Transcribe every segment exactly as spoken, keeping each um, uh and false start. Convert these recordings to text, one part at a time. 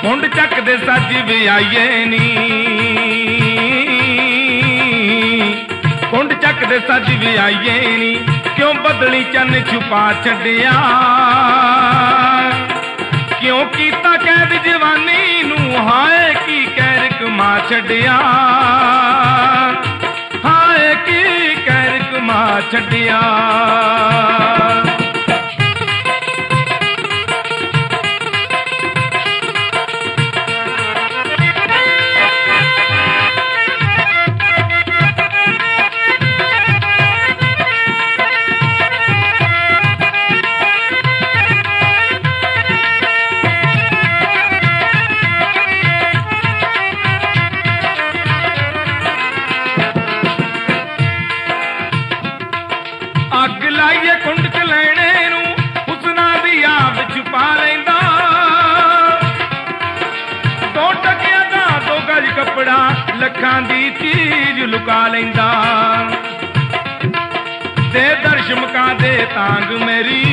मुंड चकदे सज विआइए नी, कुंड चकदे सज विआइए नी, क्यों बदली चन छुपा छड्डिया, क्यों कीता कैद जवानी नूं, हाय की कैर कमा छड्डिया, हाय की कैर कमा छड्डिया। अग लाइए कुंड च लैणे नूं, हुस्ना दी आग छुपा लैंदा, दो टकिया दा दो गज कपड़ा, लखां दी चीज लुका लैंदा, दे दर्श मुका दे तांग मेरी,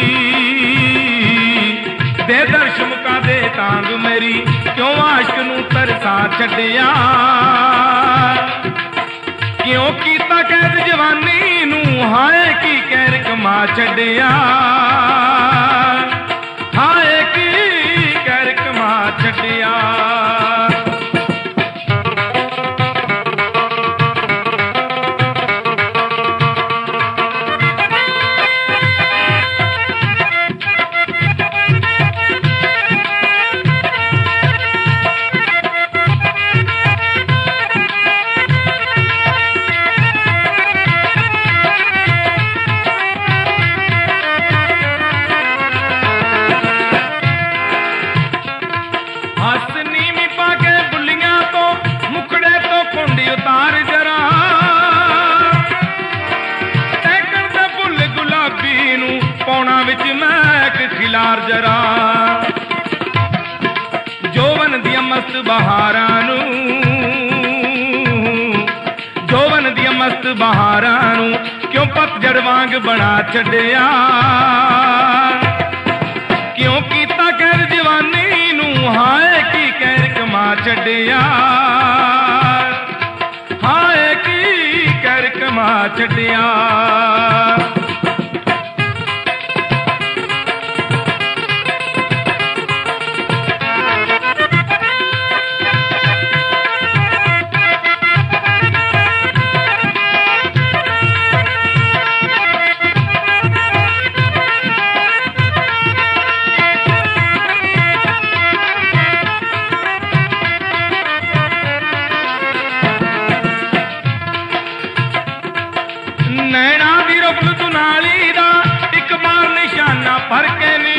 दे दर्श मुका दे तांग मेरी, क्यों आशिक नूं तरसा छड्डिया, क्यों कीता कैद जवानी नूं, हाय की कैर कमा छड्डिया, हाय की कैर कमा छड्डिया। हसनी मी पाके बुलियां तो, मुखड़े तो कुंडी उतार जरा, टैकण दे फुल गुलाबी नूं, पौना विच महक खिलार जरा, जोवन दियां मस्त बहारां नूं, जोवन दियां मस्त बहारां नूं, क्यों पतझड़ वांग बना छड्डिया, क्यों कीता कैद जवानी नूं, हाय की कैर कमा छड्डिया, हाय की कैर कमा छड्डिया। नैना दी रुगल दुनाली दा, एक बार निशाना पर के नी,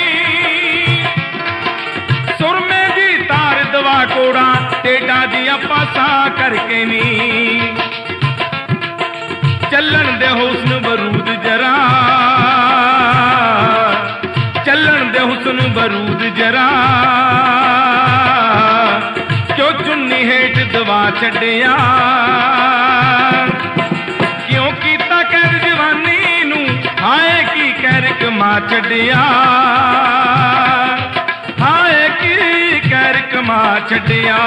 सुरमे दी तार दवा कोड़ा, टेढ़ा जिया पासा करके नी, चलन दे हुस्न बरूद जरा, चलन दे हुस्न बरूद जरा, क्यों चुन्नी हेठ दवा छड्डिया, क्यों कीता कैद जवानी नूं, हाय की कैर कमा छड्डिया, हाय की कैर कमा छड्डिया।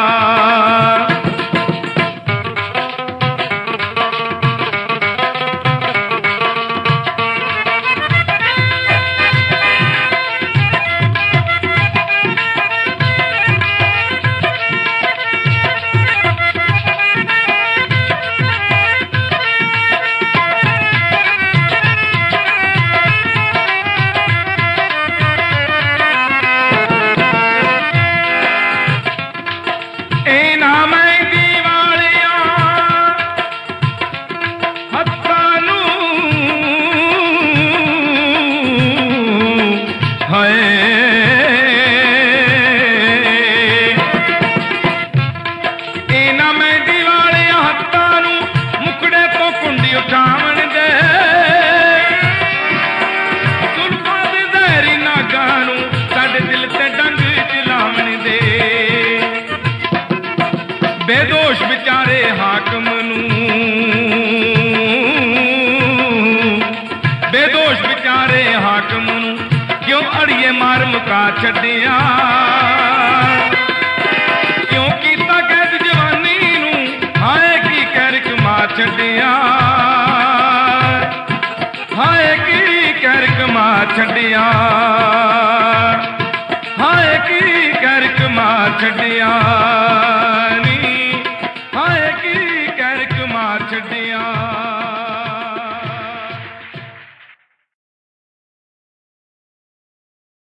बेदोश बेचारे हाकम नूं, बेदोश बेचारे हाकम नूं क्यों अड़िए मार मुका छड्डिया। ਛੱਡਿਆ ਹਾਏ ਕੀ ਕਹਿਰ ਕਮਾ ਛੱਡਿਆ ਹਾਏ ਕੀ ਕਹਿਰ ਕਮਾ ਛੱਡਿਆ